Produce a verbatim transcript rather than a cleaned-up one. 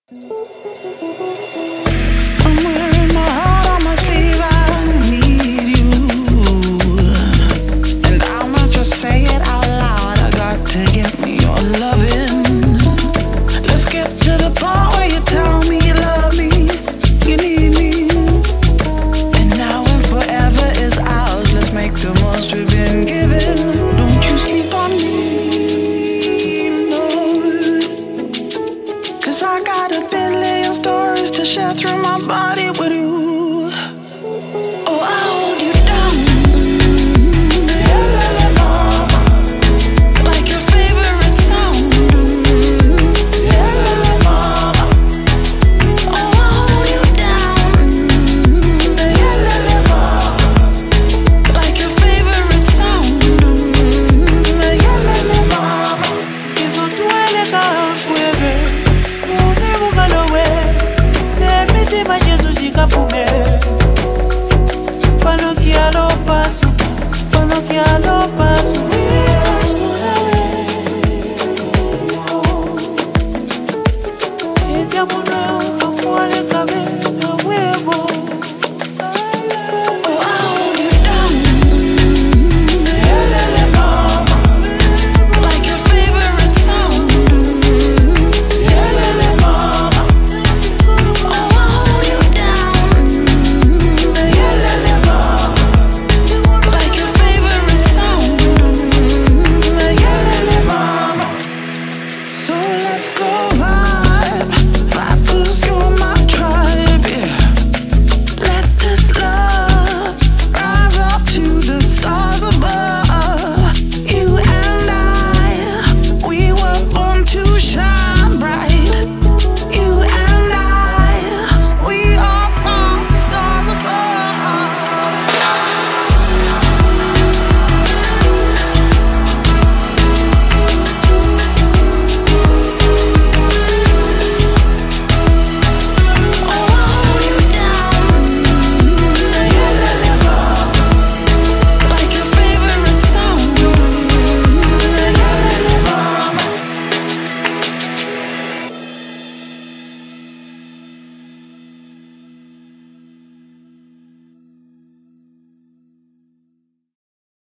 I'm wearing my heart on my sleeve. I need you, and I'm not just say it out loud. I got to get me your loving. Let's get to the part where you tell me you love me, you need me, and now and forever is ours. Let's make the most we've been given. Don't you sleep on me, no, 'cause I got a billion stories to share through my body with you. Oh, I'll hold you down like your favorite sound. Oh, I'll hold you down like your favorite sound. Eso duele tan fuerte, no me busca lo ve. Permite más Jesus chica pume. Pano que a lo paso, pano que a lo paso. Te amo, no.